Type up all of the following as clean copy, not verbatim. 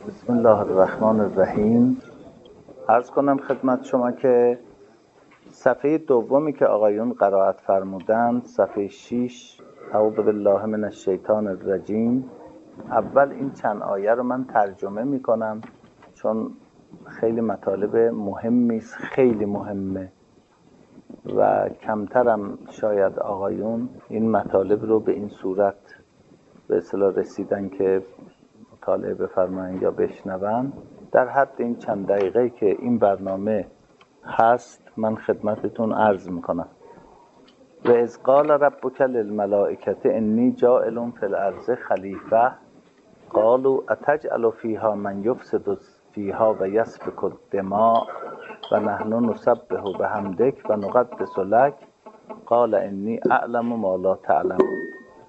بسم الله الرحمن الرحیم. عرض کنم خدمت شما که صفحه دومی که آقایون قرائت فرمودند، صفحه 6، اعوذ بالله من الشیطان الرجیم. اول این چند آیه رو من ترجمه می کنم چون خیلی مطالب مهمی است، خیلی مهمه و کمترم شاید آقایون این مطالب رو به این صورت به اصطلاح رسیدن که مطالعه بفرمایند یا بشنون. در حد این چند دقیقه که این برنامه هست من خدمتتون عرض میکنم. و اذ قال ربک للملائکة انی جاعل فی الارض خلیفه قالوا اتجعل فیها من یفسد فیها و یسفک الدماء و نحن نسبح بحمدک و نقدس لک قال انی اعلم ما لا تعلمون.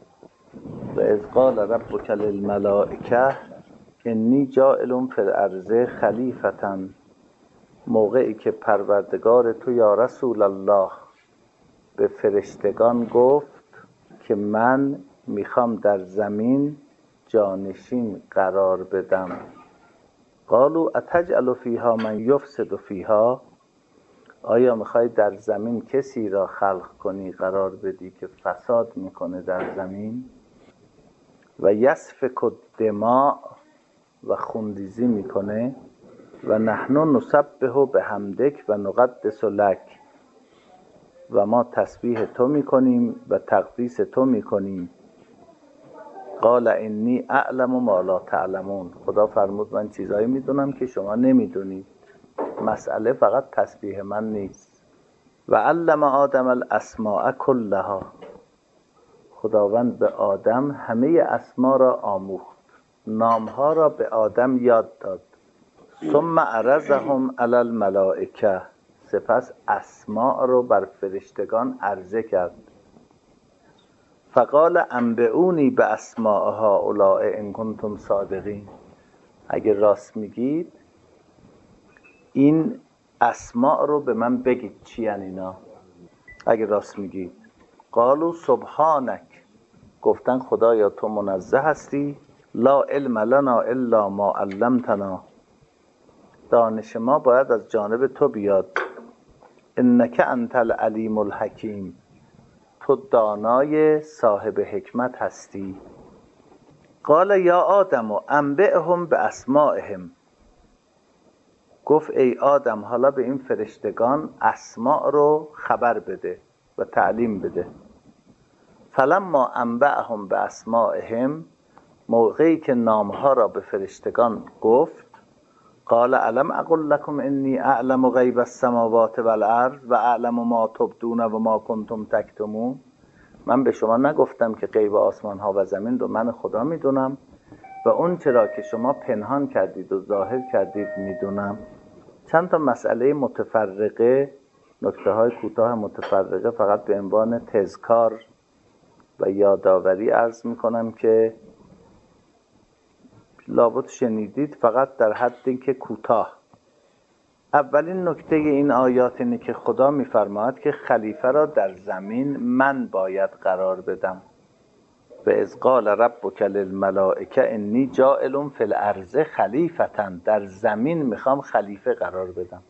و اذ قال ربک للملائکة انی جاعل فی الارض خلیفة، موقعی که پروردگار تو یا رسول الله به فرشتگان گفت که من میخوام در زمین جانشین قرار بدم. قالوا اتجعل فیها من یفسد فیها، آیا میخوای در زمین کسی را خلق کنی قرار بدی که فساد میکنه در زمین و یسفک الدماء و خونریزی میکنه و نحن نسبح بحمدک و نقدس لک، و ما تسبیح تو میکنیم و تقدیس تو میکنیم. قال انی اعلم ما لا تعلمون، خدا فرمود من چیزایی میدونم که شما نمیدونید، مسئله فقط تسبیح من نیست. و علم آدم الاسماء کلها، خداوند به آدم همه اسما را آموخت، نامها را به آدم یاد داد. ثم عرضهم علی الملائکه، سپس اسماء رو بر فرشتگان عرضه کرد. فقال انبئونی باسماء هؤلاء ان کنتم صادقین، اگر راست میگید این اسماء رو به من بگید چی ان اینا، اگر راست میگید. قالوا سبحانک، گفتن خدایا تو منزه هستی، لا علم لنا الا ما علمتنا، دانش ما باید از جانب تو بیاد. انک انت العلیم الحکیم، تو دانای صاحب حکمت هستی. قال یا آدم انبئهم باسمائهم، گفت ای آدم حالا به این فرشتگان اسماء رو خبر بده و تعلیم بده. فلما انبأهم باسمائهم، موقعی که نامها را به فرشتگان گفت، قال الم اقل لكم انی اعلم غیب السماوات والارض و اعلم ما تبدون و ما کنتم تکتمون، من به شما نگفتم که غیب آسمان ها و زمین رو من خدا میدونم و اون چرا که شما پنهان کردید و ظاهر کردید میدونم. چند تا مسئله متفرقه، نکته های کوتاه متفرقه فقط به عنوان تذکار و یادآوری عرض میکنم که لابد شنیدید، فقط در حد اینکه کوتاه. اولین نکته این آیات اینه که خدا میفرماید که خلیفه را در زمین من باید قرار بدم. و اذ قال ربک للملائکه انی جاعل فی الارض خلیفة، در زمین میخوام خلیفه قرار بدم.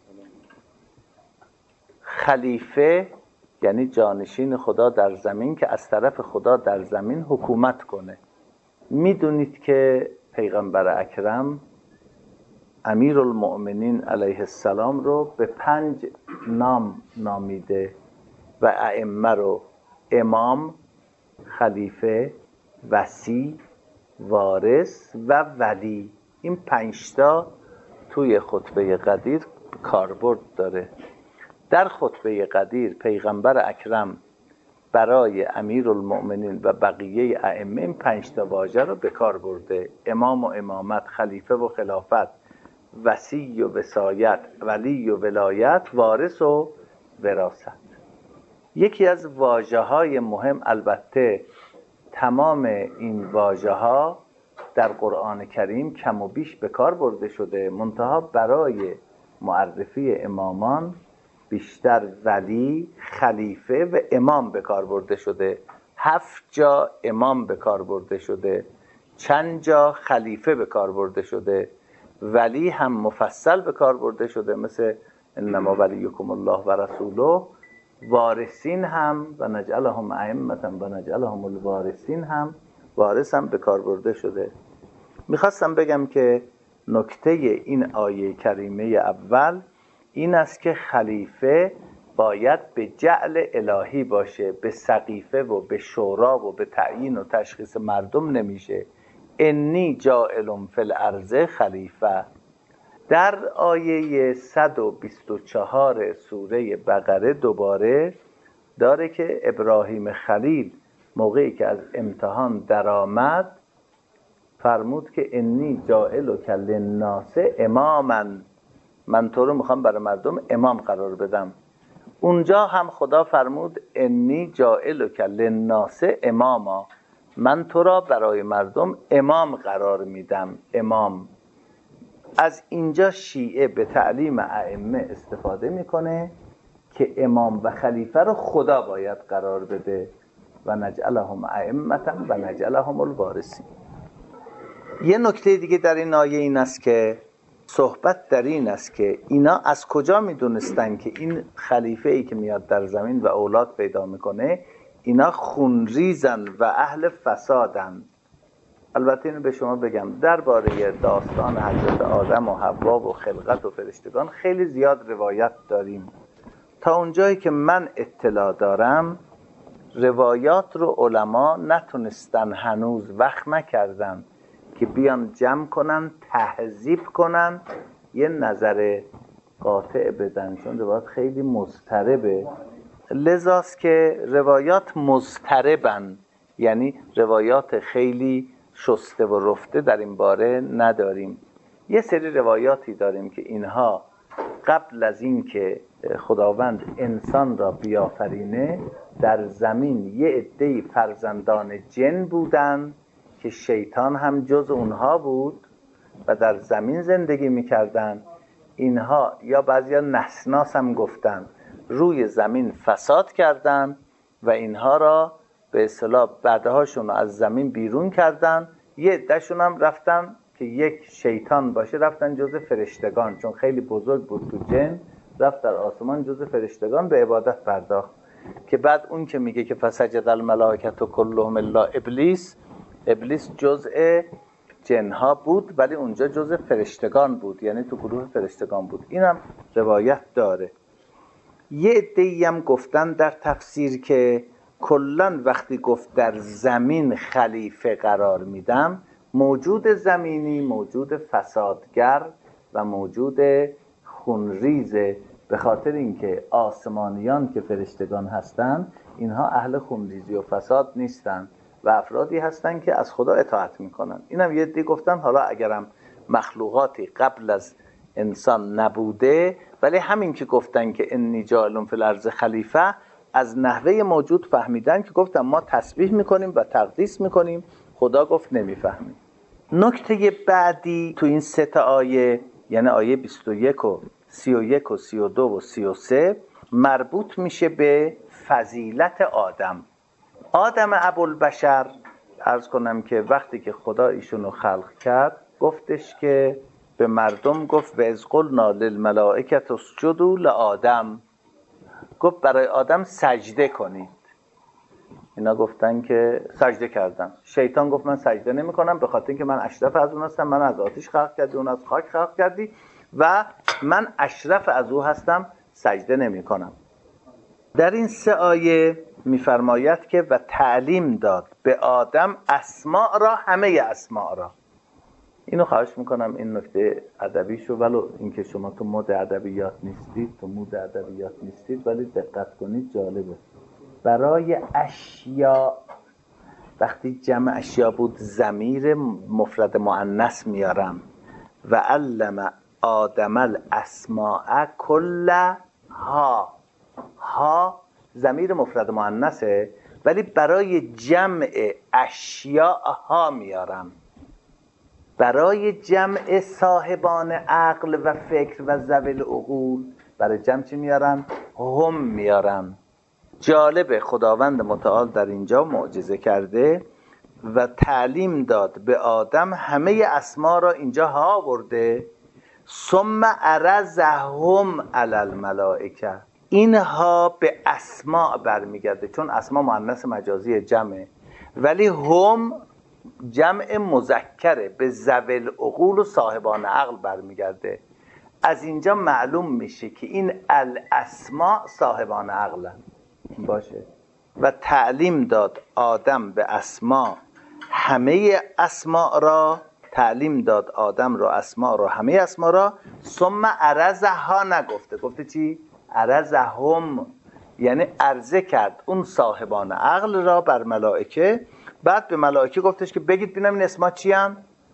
خلیفه یعنی جانشین خدا در زمین که از طرف خدا در زمین حکومت کنه. میدونید که پیغمبر اکرم امیرالمؤمنین علیه السلام رو به 5 نام نامیده و ائمه رو امام، خلیفه، وصی، وارث و ولی. این 5 تا توی خطبه قدیر کاربرد داره. در خطبه قدیر پیغمبر اکرم برای امیرالمؤمنین و بقیه ائمه این 5 تا واژه رو به کار برده: امام و امامت، خلیفه و خلافت، وصی و وصایت، ولی و ولایت، وارث و وراثت. یکی از واژه‌های مهم، البته تمام این واژه‌ها در قرآن کریم کم و بیش به کار برده شده، منتها برای معرفی امامان بیشتر ولی، خلیفه و امام به کار برده شده. 7 جا امام به کار برده شده، چند جا خلیفه به کار برده شده. ولی هم مفصل به کار برده شده، مثل انما ولیکم الله و رسوله. وارثین هم و نجعلهم ائمة و نجعلهم الوارثین هم وارث هم به کار برده شده. میخواستم بگم که نکته این آیه کریمه اول این است که خلیفه باید به جعل الهی باشه، به سقیفه و به شورا و به تعیین و تشخیص مردم نمیشه. انی جاعل فی الارض خلیفه. در آیه 124 سوره بقره دوباره داره که ابراهیم خلیل موقعی که از امتحان درآمد فرمود که انی جاعلک للناس اماما، من تو رو میخوام برای مردم امام قرار بدم. اونجا هم خدا فرمود انی جاعلک للناس اماما، من تو را برای مردم امام قرار میدم. امام از اینجا شیعه به تعلیم ائمه استفاده میکنه که امام و خلیفه رو خدا باید قرار بده و نجعلهم ائمة و نجعلهم الوارثین. یه نکته دیگه در این آیه این است که صحبت در این است که اینا از کجا میدونستن که این خلیفه ای که میاد در زمین و اولاد پیدا میکنه اینا خونریزن و اهل فسادن. البته اینو به شما بگم درباره داستان حضرت آدم و حوا و خلقت و فرشتگان خیلی زیاد روایت داریم. تا اونجایی که من اطلاع دارم روایات رو علما نتونستن هنوز وقت نکردن که بیان جمع کنن، تهذیب کنن، یه نظر قاطع بدن، چون روایات خیلی مضطربه. لذاست که روایات مضطربن، یعنی روایات خیلی شسته و رفته در این باره نداریم. یه سری روایاتی داریم که اینها قبل از این که خداوند انسان را بیافرینه در زمین یه عده فرزندان جن بودن که شیطان هم جز اونها بود و در زمین زندگی میکردن. اینها یا بعضیا نسناس هم گفتن روی زمین فساد کردن و اینها را به اصطلاح بعدهاشون از زمین بیرون کردن. یه عدهشون هم رفتن که یک شیطان باشه رفتن جز فرشتگان، چون خیلی بزرگ بود تو جن، رفت در آسمان جز فرشتگان به عبادت پرداخت. که بعد اون که میگه که فسجد الملائکه کلهم الا ابلیس، ابلیس جزء جنها بود ولی اونجا جزء فرشتگان بود، یعنی تو گروه فرشتگان بود. اینم روایت داره. یه عده‌ای هم گفتن در تفسیر که کلاً وقتی گفت در زمین خلیفه قرار میدم، موجود زمینی، موجود فسادگر و موجود خونریزه، به خاطر اینکه آسمانیان که فرشتگان هستن اینها اهل خونریزی و فساد نیستن و افرادی هستن که از خدا اطاعت میکنن. اینم یه عده گفتن حالا اگرم مخلوقاتی قبل از انسان نبوده، ولی همین که گفتن که انی جاعل فی الارض خلیفه از نحوه موجود فهمیدن که گفتن ما تسبیح میکنیم و تقدیس میکنیم، خدا گفت نمیفهمیم. نکته بعدی تو این سه تا آیه، یعنی آیه 21 و 31 و 32 و 33 مربوط میشه به فضیلت آدم. آدم ابوالبشر، عرض کنم که وقتی که خدا ایشونو خلق کرد گفتش که به مردم گفت و اذ قلنا للملائکه اسجدوا لآدم، گفت برای آدم سجده کنید. اینا گفتن که سجده کردن. شیطان گفت من سجده نمی کنم به خاطر اینکه من اشرف از اون هستم، من از آتش خلق کردی، اون از خاک خلق کردی و من اشرف از او هستم، سجده نمی کنم. در این سه آیه میفرماید که و تعلیم داد به آدم اسماء را، همه اسماء را. اینو خواهش میکنم این نکته ادبیشو، ولو اینکه شما تو مود ادبیات نیستید ولی دقت کنید جالبه. برای اشیاء وقتی جمع اشیاء بود ضمیر مفرد مؤنث میارم و علم آدم الاسماء کلها. ها ضمیر مفرد مؤنثه ولی برای جمع اشیاء ها میارم. برای جمع صاحبان عقل و فکر و ذوی العقول برای جمع چی میارن؟ هم میارن. جالبه خداوند متعال در اینجا معجزه کرده و تعلیم داد به آدم همه اسما را اینجا ها آورده، ثم عرضهم علی الملائکه. اینها به اسماء برمیگرده، چون اسماء مؤنث مجازی جمعه، ولی هم جمع مذکره، به ذوی العقول و صاحبان عقل برمیگرده. از اینجا معلوم میشه که این الاسماء صاحبان عقلن. باشه. و تعلیم داد آدم به اسماء همه اسماء را، تعلیم داد آدم را اسماء را همه اسماء را، ثم عرضها نگفته، گفته چی؟ عرضهم، یعنی عرضه کرد اون صاحبان عقل را بر ملائکه. بعد به ملائکه گفتش که بگید ببینم این اسما چی هن؟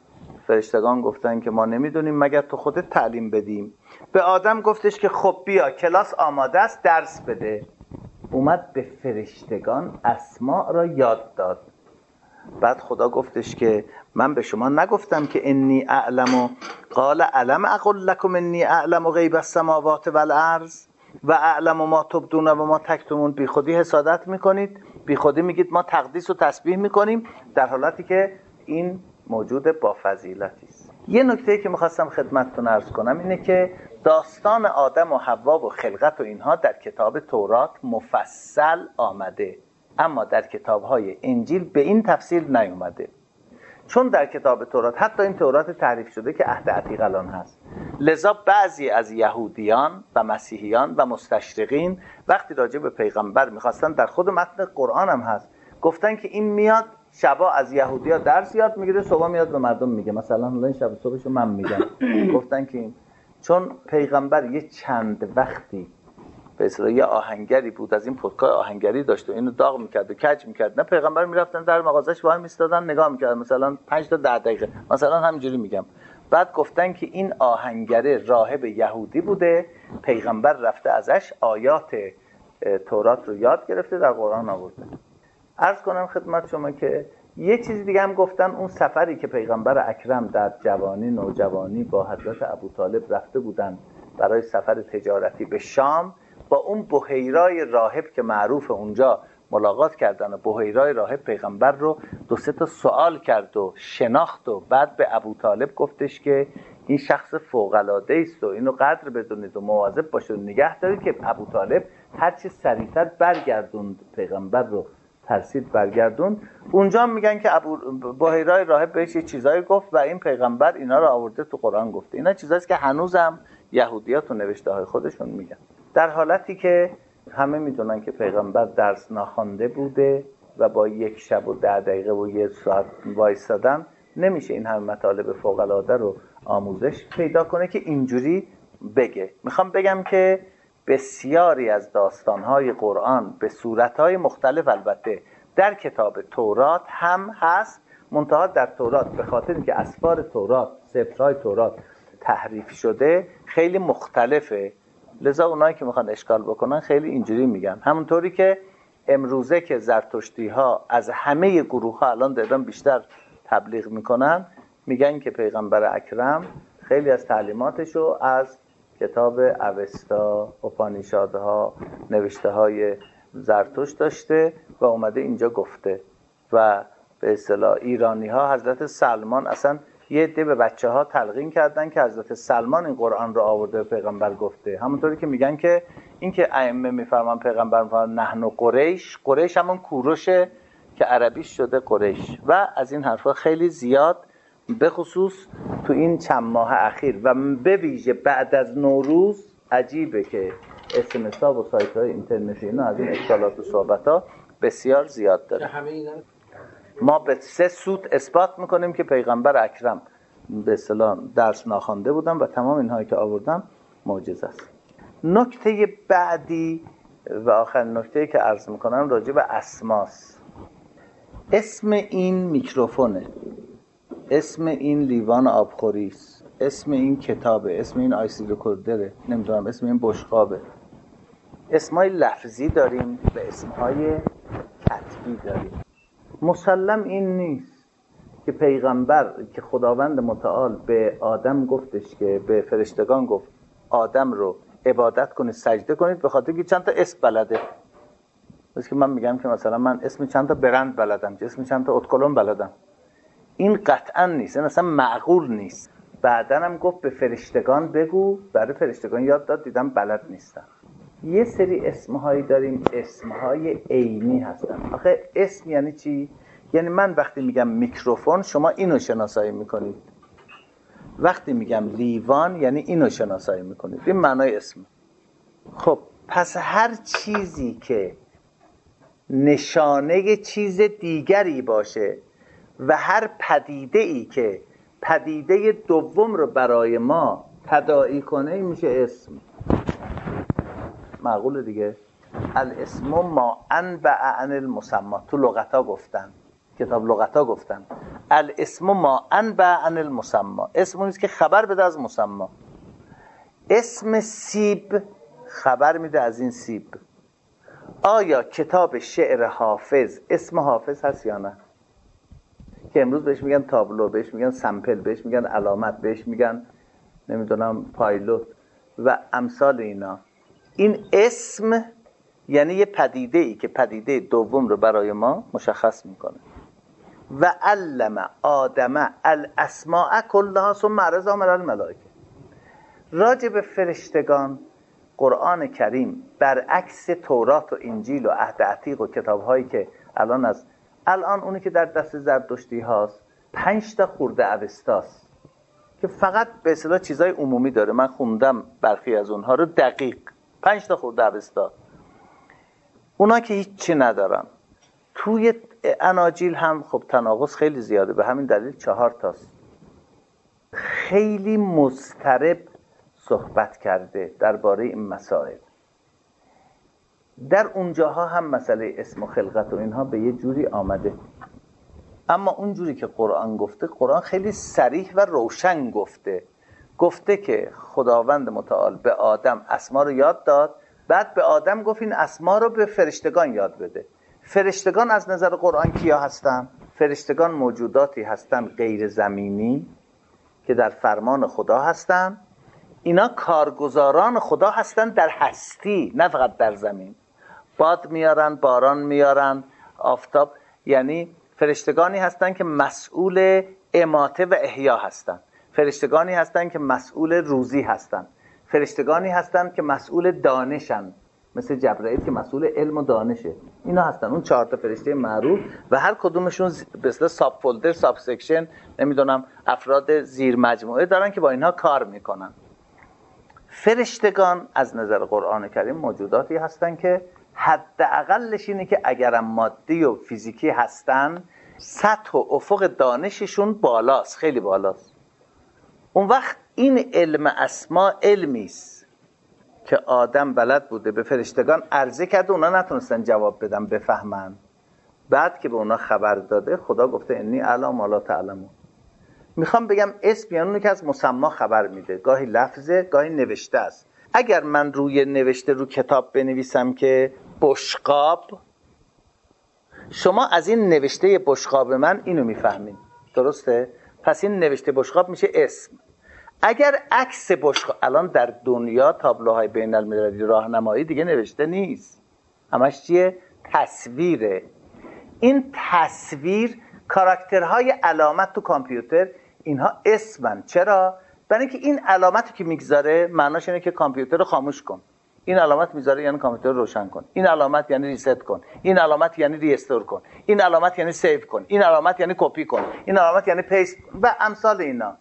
فرشتگان گفتن که ما نمیدونیم مگر تو خودت تعلیم بدیم. به آدم گفتش که خب بیا کلاس آماده است درس بده. اومد به فرشتگان اسما را یاد داد. بعد خدا گفتش که من به شما نگفتم که انی اعلم، قال علم اقول لكم انی اعلم غیب السماوات والارض و اعلم ما تبدون و ما تکتمون. بی خودی حسادت میکنید، بی خودی میگید ما تقدیس و تسبیح میکنیم، در حالتی که این موجود با فضیلتی است. یه نکته که میخواستم خدمتتون عرض کنم اینه که داستان آدم و حوا و خلقت و اینها در کتاب تورات مفصل آمده، اما در کتاب‌های انجیل به این تفصیل نیومده. چون در کتاب تورات، حتی این تورات تحریف شده که عهد عتیق الان هست، لذا بعضی از یهودیان و مسیحیان و مستشرقین وقتی راجع به پیغمبر میخواستن، در خود متن قرآن هم هست، گفتن که این میاد شبا از یهودیا درس یاد میگیره، صبح میاد به مردم میگه. مثلا این شب صبحشو من میگم. گفتن که این چون پیغمبر یه چند وقتی به اصطلاح یه آهنگری بود، از این پتکای آهنگری داشت و اینو داغ میکرد و کج میکرد، نه پیغمبر میرفتن در مغازش وای میستادن نگاه میکردن، مثلا 5 تا 10 دقیقه، مثلا همینجوری میگم. بعد گفتن که این آهنگره راهب یهودی بوده، پیغمبر رفته ازش آیات تورات رو یاد گرفته در قرآن آورده. عرض کنم خدمت شما که یه چیز دیگه هم گفتن، اون سفری که پیغمبر اکرم در جوانی نوجوانی با حضرت ابوطالب رفته بودن برای سفر تجارتی به شام، با اون بحیرای راهب که معروف اونجا ملاقات کردن و بحیرای راهب پیغمبر رو 2-3 تا سوال کرد و شناخت و بعد به ابوطالب گفتش که این شخص فوق‌العاده است و اینو قدر بدونید و مواظب باشید و نگه دارید، که ابوطالب هرچی سریعتر برگردوند پیغمبر رو، ترسید برگردوند. اونجا میگن که بحیرای راهب بهش یه چیزایی گفت و این پیغمبر اینا رو آورده تو قرآن گفته. اینا چیزاست که هنوزم یهودی‌ها تو نوشته‌های خودشون میگن، در حالتی که همه میدونن که پیغمبر درس ناخوانده بوده و با 1 شب و 10 دقیقه و 1 ساعت وایسادن نمیشه این همه مطالب فوق‌العاده رو آموزش پیدا کنه که اینجوری بگه. میخوام بگم که بسیاری از داستان‌های قرآن به صورت‌های مختلف البته در کتاب تورات هم هست، منتها در تورات به خاطر اینکه اسفار تورات، سفرهای تورات تحریف شده خیلی مختلفه، لذا اونایی که میخوان اشکال بکنن خیلی اینجوری میگن. همونطوری که امروزه که زرتشتی ها از همه گروه ها الان دادن بیشتر تبلیغ میکنن، میگن که پیغمبر اکرم خیلی از تعلیماتشو از کتاب اوستا، اپانیشادها، نوشته های زرتشت داشته و اومده اینجا گفته. و به اصطلاح ایرانی ها حضرت سلمان، اصلا یه عده به بچه ها تلقین کردن که حضرت سلمان این قرآن رو آورده پیغمبر گفته. همونطوری که میگن که این که ائمه میفرمان پیغمبر میفرمان نحن قریش، قریش همون کوروشه که عربیش شده قریش، و از این حرفا خیلی زیاد، به خصوص تو این چند ماه اخیر و به ویژه بعد از نوروز. عجیبه که SMS ها و سایت های اینترنتی اینا از این اشکالات و صحبت ها بسیار زیاد داره. ما به 3 سوت اثبات میکنیم که پیغمبر اکرم به اصطلاح درس ناخوانده بودن و تمام اینهایی که آوردم معجزه است. نکته بعدی و آخرین نکته‌ای که عرض میکنم راجع به اسماست. اسم این میکروفونه، اسم این لیوان آبخوری است، اسم این کتابه، اسم این آیسی رکوردره، نمیدونم اسم این بشقابه. اسمای لفظی داریم و اسمهای کتبی داریم. مسلم این نیست که پیغمبر که خداوند متعال به آدم گفتش که به فرشتگان گفت آدم رو عبادت کنید، سجده کنید، به خاطر که چند تا اسم بلده. مثل که من میگم که مثلا من اسم چند تا برند بلدم، اسم چند تا اتکلون بلدم. این قطعا نیست، این اصلا معقول نیست. بعدن هم گفت به فرشتگان بگو، برای فرشتگان یاد داد، دیدم بلد نیستن. یه سری اسمهایی داریم، اسمهای عینی هستن. آخه اسم یعنی چی؟ یعنی من وقتی میگم میکروفون شما اینو شناسایی میکنید، وقتی میگم لیوان یعنی اینو شناسایی میکنید. این معنای اسم. خب پس هر چیزی که نشانه چیز دیگری باشه و هر پدیده‌ای که پدیده دوم رو برای ما تداعی کنه این میشه اسم. معقوله دیگه. الاسم ما انبع عن المسمی. تو لغتا گفتن، کتاب لغتا گفتن الاسم ما انبع عن المسمی. اسم اونیست که خبر بده از مسمی. اسم سیب خبر میده از این سیب. آیا کتاب شعر حافظ اسم حافظ هست یا نه؟ که امروز بهش میگن تابلو، بهش میگن سمپل، بهش میگن علامت، بهش میگن نمیدونم پایلوت و امثال اینا. این اسم یعنی یه پدیده ای که پدیده دوم رو برای ما مشخص میکنه. و علم آدم الاسماء کلها ثم عرضهم علی الملائکه. راجع به فرشتگان قرآن کریم برعکس تورات و انجیل و عهد عتیق و کتاب‌هایی که الان اونی که در دست زرتشتی هاست 5 تا خورده اوستاست که فقط به اصطلاح چیزای عمومی داره. من خوندم برخی از اونها رو دقیق. 5 تا خورده اوستا، اونا که هیچی ندارن. توی اناجیل هم خب تناقض خیلی زیاده، به همین دلیل 4 تاست. خیلی مضطرب صحبت کرده درباره این مسائل. در اونجاها هم مسئله اسم و خلقت و اینها به یه جوری آمده، اما اون جوری که قرآن گفته، قرآن خیلی صریح و روشن گفته که خداوند متعال به آدم اسما رو یاد داد، بعد به آدم گفت این اسما رو به فرشتگان یاد بده. فرشتگان از نظر قرآن کیا هستن؟ فرشتگان موجوداتی هستن غیر زمینی که در فرمان خدا هستن. اینا کارگزاران خدا هستن در هستی، نه فقط در زمین. باد میارن، باران میارن، آفتاب. یعنی فرشتگانی هستن که مسئول اماته و احیا هستن. فرشتگانی هستن که مسئول روزی هستن. فرشتگانی هستن که مسئول دانشن، مثل جبرائیل که مسئول علم و دانشه. اینا هستن اون 4 تا فرشته معروف و هر کدومشون به اصطلاح ساب فولدر، ساب سکشن، نمیدونم افراد زیر مجموعه دارن که با اینها کار میکنن. فرشتگان از نظر قرآن کریم موجوداتی هستن که حداقلش اینه که اگرم مادی و فیزیکی هستن، سطح و افق دانششون بالاست، خیلی بالاست. اون وقت این علم اسما علمیست که آدم بلد بوده به فرشتگان عرضه کرده، اونا نتونستن جواب بدن بفهمن. بعد که به اونا خبر داده، خدا گفته انی اعلم ما لا تعلمون. میخوام بگم اسم یعنی اونی که از مسما خبر میده. گاهی لفظه، گاهی نوشته است. اگر من روی نوشته رو کتاب بنویسم که بشقاب، شما از این نوشته بشقاب من اینو میفهمین، درسته؟ پس این نوشته بشقاب میشه اسم. اگر عکس بشقاب، الان در دنیا تابلوهای بین المللی راهنمایی دیگه نوشته نیست، همش چیه؟ تصویره. این تصویر، کاراکترهای علامت تو کامپیوتر، اینها اسمن. چرا؟ برای اینکه این علامتی که میگذاره معناش اینه که کامپیوتر رو خاموش کن. این علامت میذاره یعنی کامپیوتر رو روشن کن. این علامت یعنی ریست کن. این علامت یعنی ریستور کن. این علامت یعنی سیو کن. این علامت یعنی کپی کن. این علامت یعنی پیست و امثال اینا.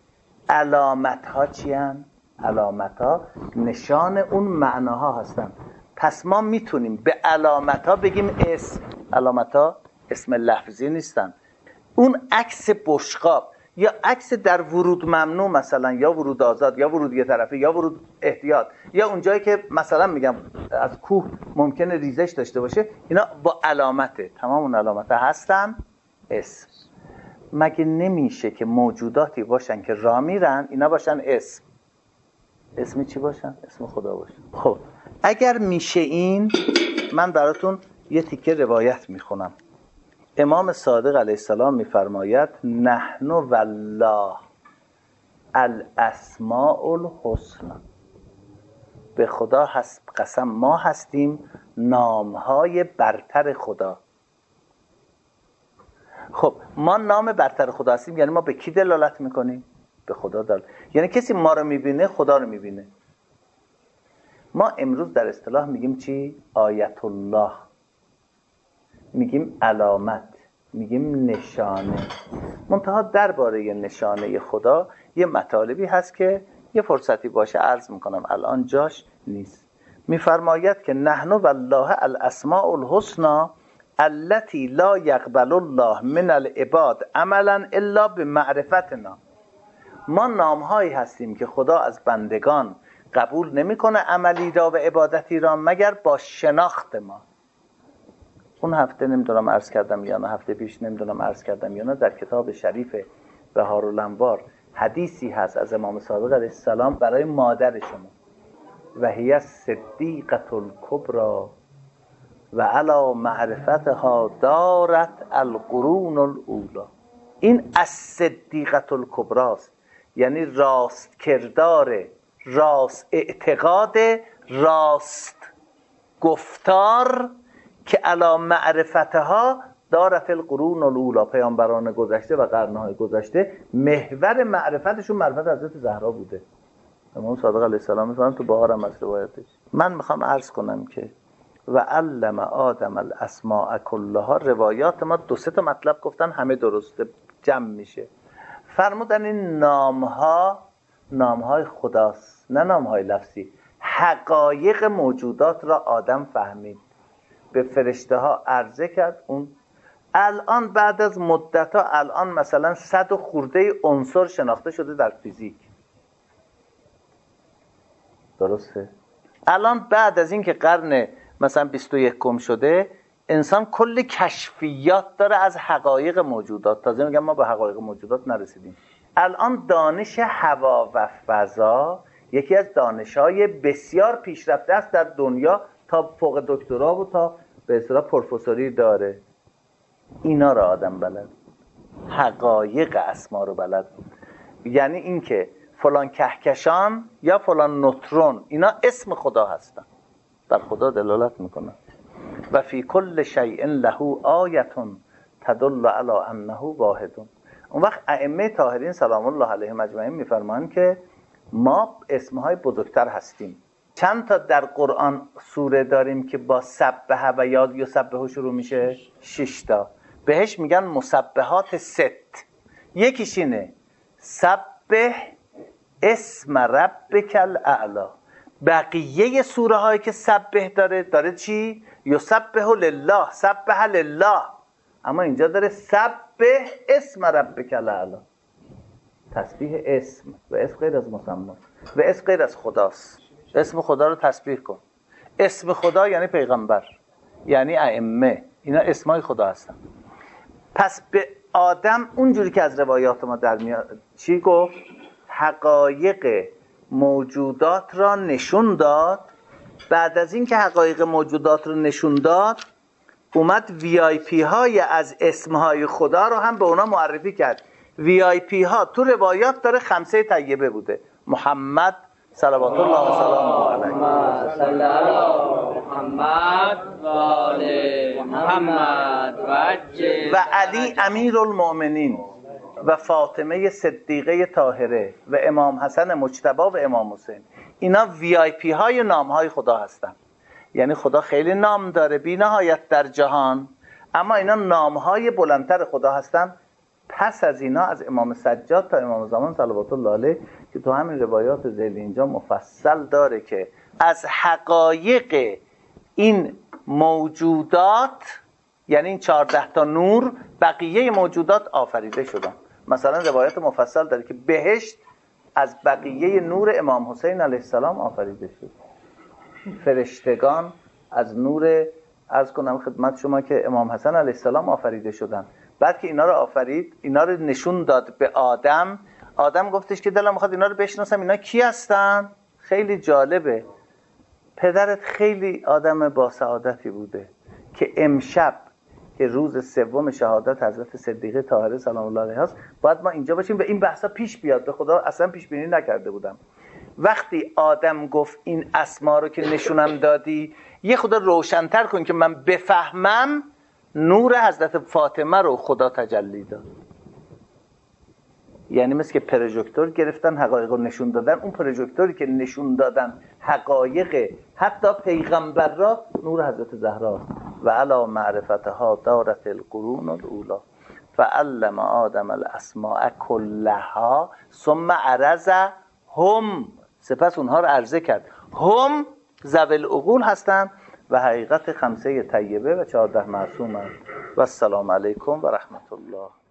علامت ها چی هستن؟ علامت ها نشان اون معناها هستن. پس ما میتونیم به علامت ها بگیم اسم. علامت ها اسم لفظی نیستن. اون عکس بشقاب یا عکس در ورود ممنوع مثلا، یا ورود آزاد، یا ورود یه طرفه، یا ورود احتیاط، یا اونجایی که مثلا میگم از کوه ممکنه ریزش داشته باشه، اینا با علامته. تمام اون علامت هستن اسم. مگه نمیشه که موجوداتی باشن که راه میرن اینا باشن اسم؟ اسمی چی باشن؟ اسم خدا باشن. خب اگر میشه این، من براتون یه تیکه روایت میخونم. امام صادق علیه السلام میفرماید نحن والله الاسماء الحسنى. به خدا قسم ما هستیم نامهای برتر خدا. خب ما نام برتر خدا هستیم، یعنی ما به کی دلالت میکنیم؟ به خدا دلالت. یعنی کسی ما رو میبینه خدا رو میبینه. ما امروز در اصطلاح میگیم چی؟ آیت الله، میگیم علامت، میگیم نشانه. منتها درباره نشانه خدا یه مطالبی هست که یه فرصتی باشه عرض میکنم، الان جاش نیست. میفرماید که نحن والله الاسماء الحسنى التي لا يقبل الله من العباد عملا الا بمعرفتنا. ما نامهایی هستیم که خدا از بندگان قبول نمیکنه عملی را و عبادتی را مگر با شناخت ما. اون هفته نمیدونم عرض کردم یا نه، هفته پیش نمیدونم عرض کردم یا نه، در کتاب شریف بهارالانوار حدیثی هست از امام صادق علیه السلام برای مادر شما: و هی صدیقة الکبری و علی معرفتها دارت القرون الاولی. این از صدیقة الکبری است، یعنی راست کردار، راست اعتقاد، راست گفتار که علی معرفتها دارت القرون الاولی. پیامبران گذشته و قرنهای گذشته محور معرفتشون معرفت حضرت زهرا بوده. امام صادق علیه السلام میفرمایند تو بهارم از روایتش. من میخوام عرض کنم که و علم آدم الاسماء کلها، روایات ما 2-3 مطلب گفتن، همه درسته، جمع میشه. فرمودن این نامهای خداست، نه نامهای لفظی. حقایق موجودات را آدم فهمید، به فرشته ها عرضه کرد. اون الان بعد از مدت ها، الان مثلا 100 و خورده عنصر شناخته شده در فیزیک، درسته؟ الان بعد از این که قرن مثلا 21 شده، انسان کلی کشفیات داره از حقایق موجودات. تازه میگم ما به حقایق موجودات نرسیدیم. الان دانش هوا و فضا یکی از دانش‌های بسیار پیشرفته است در دنیا، تا فوق دکترا و تا به اصطلاح پروفسوری داره. اینا را آدم بلد، حقایق اسما رو بلد بود. یعنی این که فلان کهکشان یا فلان نوترون اینا اسم خدا هستن، بر خدا دلالت میکنن. و فی کل شیء له آیه تدل علی انه واحد. اون وقت ائمه طاهرین سلام الله علیهم اجمعین میفرمایند که ما اسمهای بزرگتر هستیم. چند تا در قرآن سوره داریم که با سبح و یاد یسبح شروع میشه؟ 6 تا. بهش میگن مسبحات 6. یکیش اینه سبح اسم ربک الاعلی. بقیه سوره هایی که سبح داره چی؟ یسبح لله، سبح لله. اما اینجا داره سبح اسم ربک الاعلی، تسبیح اسم. و اسم غیر از مسمی و اسم غیر از خداست. اسم خدا رو تسبیح کن. اسم خدا یعنی پیغمبر، یعنی ائمه، اینا اسمای خدا هستن. پس به آدم اونجوری که از روایات ما در میاد چی گفت؟ حقایق موجودات را نشون داد. بعد از این که حقایق موجودات رو نشون داد، اومد VIP های از اسمهای خدا رو هم به اونا معرفی کرد. VIP ها تو روایات داره 5 طیبه بوده: محمد صلوات الله و سلامه علیه، محمد و آل محمد و علی امیر المؤمنین و فاطمه صدیقه طاهره و امام حسن مجتبی و امام حسین. اینا VIP های نام های خدا هستن. یعنی خدا خیلی نام داره بی نهایت در جهان، اما اینا نام های بلندتر خدا هستن. پس از اینا از امام سجاد تا امام زمان صلوات الله علیه که تو همین روایات ذیل اینجا مفصل داره که از حقایق این موجودات، یعنی این 14 تا نور، بقیه موجودات آفریده شدن. مثلا روایت مفصل داره که بهشت از بقیه نور امام حسین علیه السلام آفریده شد. فرشتگان از نور، عرض کنم خدمت شما که امام حسن علیه السلام آفریده شدن. بعد که اینا رو آفرید، اینا رو نشون داد به آدم. آدم گفتش که دلم میخواد اینا رو بشناسم، اینا کی هستن؟ خیلی جالبه. پدرت خیلی آدم با سعادتی بوده که امشب که روز 3 شهادت حضرت صدیقه طاهره سلام الله علیها است، باید ما اینجا باشیم و این بحثا پیش بیاد. به خدا اصلا پیش بینی نکرده بودم. وقتی آدم گفت این اسما رو که نشونم دادی یه خود روشن‌تر کن که من بفهمم، نور حضرت فاطمه رو خدا تجلی داد. یعنی مثل که پروژکتور گرفتن حقایق رو نشون دادن، اون پروژکتوری که نشون دادن حقایق حتی پیغمبر را، نور حضرت زهرا و علی معرفتها دارت القرون الاولی فعلم آدم الاسماء کلها ثم عرضهم، سپس اونها رو عرضه کرد. هم ذوی العقول هستند و حقیقت خمسه طیبه و 14 معصوم هست. و السلام علیکم و رحمت الله.